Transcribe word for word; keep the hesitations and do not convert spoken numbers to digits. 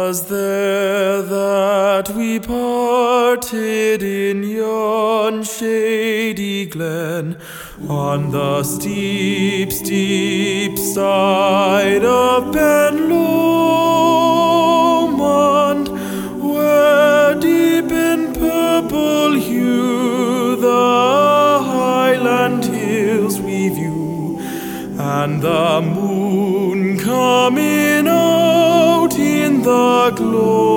'Twas there that we parted in yon shady glen, on the steep, steep side of Ben Lomond, where deep in purple hue the highland hills we view, and the moon coming out in the glow